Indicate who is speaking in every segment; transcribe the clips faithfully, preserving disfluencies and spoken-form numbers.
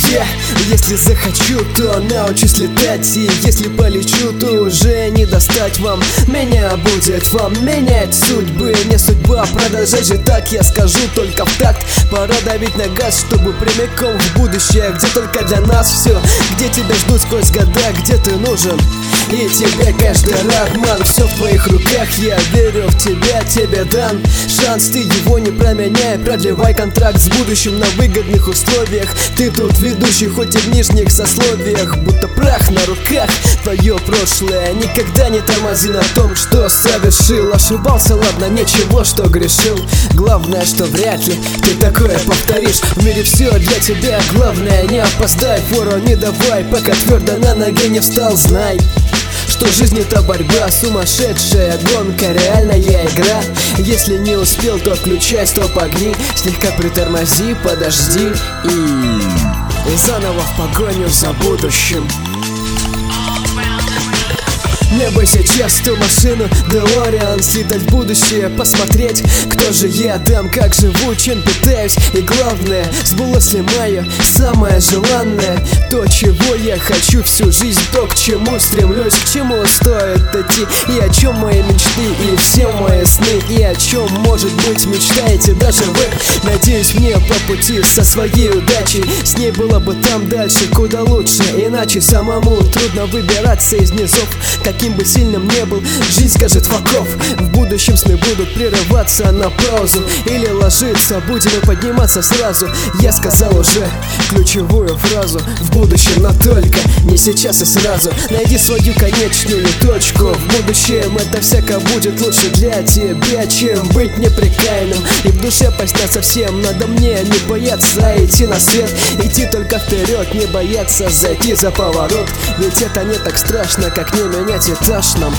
Speaker 1: тебе. Если захочу, то научусь летать. И если полечу, то уже не достать вам. Меня будет вам менять судьбы. Не судьба, продолжать же так, я скажу только в такт. Пора давить на газ, чтобы прямиком в будущее, где только для нас все, где тебя ждут сквозь года, где ты нужен. И тебе каждый Рахман, все в твоих руках, я верю в тебя, тебе дан шанс, ты его не променяй, продлевай контракт с будущим на выгодных условиях. Ты тут ведущий, хоть и в нижних сословиях, будто прах на руках. Твое прошлое никогда не тормози на том, что совершил. Ошибался, ладно, ничего, что грешил. Главное, что вряд ли ты такое повторишь. В мире все для тебя, главное не опоздай. Фору не давай, пока твердо на ноге не встал, знай, что жизнь это борьба, сумасшедшая гонка, реальная игра. Если не успел, то включай стоп-огни, слегка притормози, подожди и... и заново в погоню за будущим. Мне бы сейчас ту машину Делориан, слетать в будущее, посмотреть, кто же я там, как живу, чем питаюсь. И главное, сбылось ли мое самое желанное, то, чего я хочу всю жизнь, то, к чему стремлюсь, к чему стоит идти. И о чем мои мечты, и все мои сны, и о чем, может быть, мечтаете даже вы. Надеюсь, мне по пути со своей удачей, с ней было бы там дальше, куда лучше. Иначе самому трудно выбираться из низов, каким бы сильным не был, жизнь скажет факов. В будущем сны будут прерываться на паузу или ложиться, будем и подниматься сразу. Я сказал уже ключевую фразу: в будущем, но только не сейчас и сразу. Найди свою конечную точку. В будущем это всяко будет лучше для тебя, чем быть неприкаянным. И в душе постаться всем, надо мне не бояться идти на свет, идти только вперед, не бояться зайти за поворот. Ведь это не так страшно, как не менять этаж нам.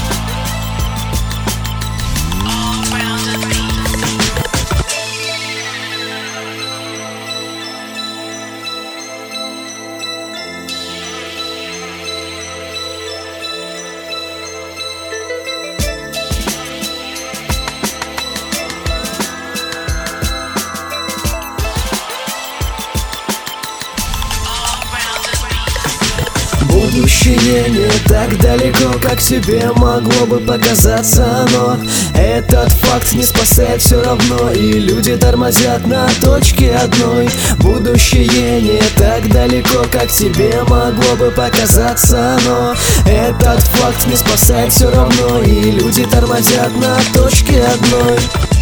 Speaker 1: Будущее не так далеко, как тебе могло бы показаться, но этот факт не спасает все равно, и люди тормозят на точке одной. Будущее не так далеко, как тебе могло бы показаться, но этот факт не спасает все равно, и люди тормозят на точке одной.